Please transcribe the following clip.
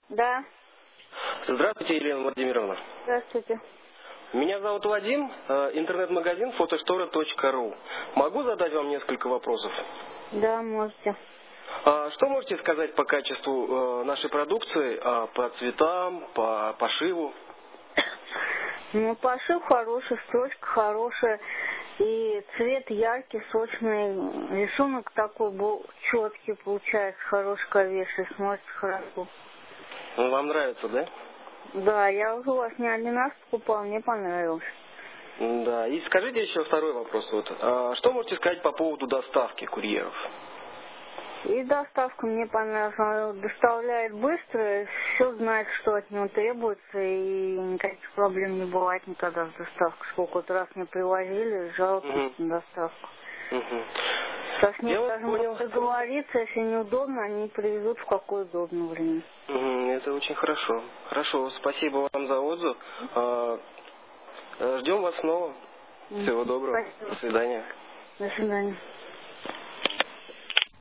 Да. Здравствуйте, Елена Владимировна. Здравствуйте. Меня зовут Вадим, интернет-магазин photostore.ru. Могу задать вам несколько вопросов? Да, можете. Что можете сказать по качеству нашей продукции, по цветам, по пошиву? Ну, пошив хороший, строчка хорошая, и цвет яркий, сочный, рисунок такой был четкий, получается, хороший, ковеший, смотрится хорошо. Вам нравится, да? Да, я уже у вас не один раз покупал, мне понравилось. Да, и скажите еще второй вопрос. Что можете сказать по поводу доставки курьеров? И доставка мне понравилась, она доставляет быстро, все знает, что от него требуется, и никаких проблем не бывает никогда с доставкой. Сколько вот раз мне привозили, жаловались на доставку. Со с ним даже можно договориться, если неудобно, они привезут в какое удобное время. Это очень хорошо. Хорошо, спасибо вам за отзыв. Ждем вас снова. Всего доброго. Спасибо. До свидания. До свидания.